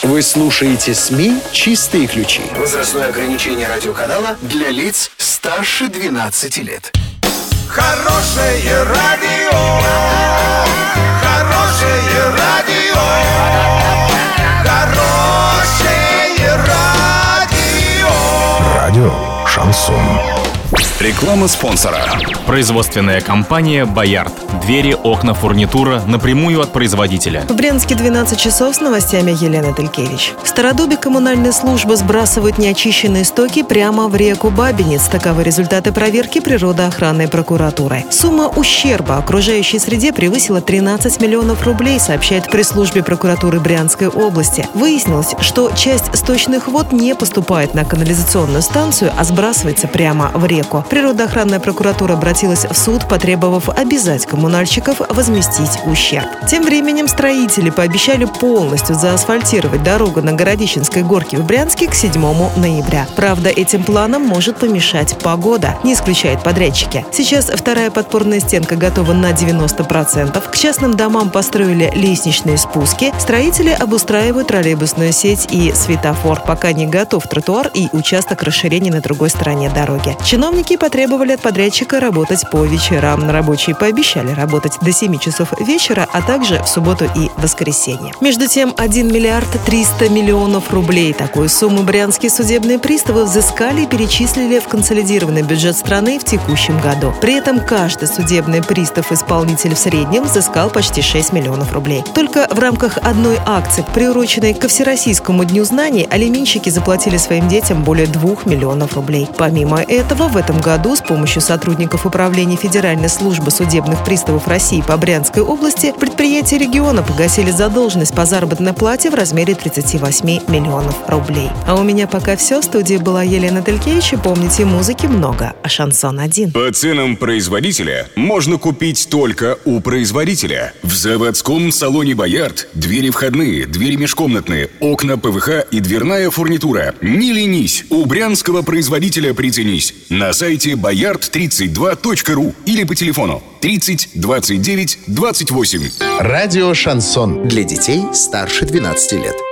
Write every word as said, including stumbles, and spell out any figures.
Вы слушаете СМИ «Чистые ключи». Возрастное ограничение радиоканала для лиц старше двенадцати лет. Хорошее радио, хорошее радио, хорошее радио. Радио «Шансон». Реклама спонсора. Производственная компания «Боярд». Двери, окна, фурнитура напрямую от производителя. В Брянске двенадцать часов с новостями Елена Телькевич. В Стародубе коммунальные службы сбрасывают неочищенные стоки прямо в реку Бабинец. Таковы результаты проверки природоохранной прокуратуры. Сумма ущерба окружающей среде превысила тринадцать миллионов рублей, сообщает пресс-службе прокуратуры Брянской области. Выяснилось, что часть сточных вод не поступает на канализационную станцию, а сбрасывается прямо в реку. Природоохранная прокуратура обратилась в суд, потребовав обязать коммунальщиков возместить ущерб. Тем временем строители пообещали полностью заасфальтировать дорогу на Городищенской горке в Брянске к седьмому ноября. Правда, этим планам может помешать погода, не исключают подрядчики. Сейчас вторая подпорная стенка готова на девяносто процентов. К частным домам построили лестничные спуски. Строители обустраивают троллейбусную сеть и светофор. Пока не готов тротуар и участок расширения на другой стороне дороги. Чиновники потребовали от подрядчика работать по вечерам. Рабочие пообещали работать до семи часов вечера, а также в субботу и воскресенье. Между тем, один миллиард триста миллионов рублей. Такую сумму брянские судебные приставы взыскали и перечислили в консолидированный бюджет страны в текущем году. При этом каждый судебный пристав-исполнитель в среднем взыскал почти шесть миллионов рублей. Только в рамках одной акции, приуроченной ко Всероссийскому дню знаний, алименщики заплатили своим детям более двух миллионов рублей. Помимо этого, в этом году году с помощью сотрудников Управления Федеральной службы судебных приставов России по Брянской области предприятия региона погасили задолженность по заработной плате в размере тридцати восьми миллионов рублей. А у меня пока все. В студии была Елена Телькевич. Помните, музыки много, а шансон один. По ценам производителя можно купить только у производителя. В заводском салоне «Боярд» двери входные, двери межкомнатные, окна ПВХ и дверная фурнитура. Не ленись, у брянского производителя приценись. На сайте боярд тридцать два точка ру или по телефону тридцать двадцать девять двадцать восемь. Радио «Шансон» для детей старше двенадцати лет.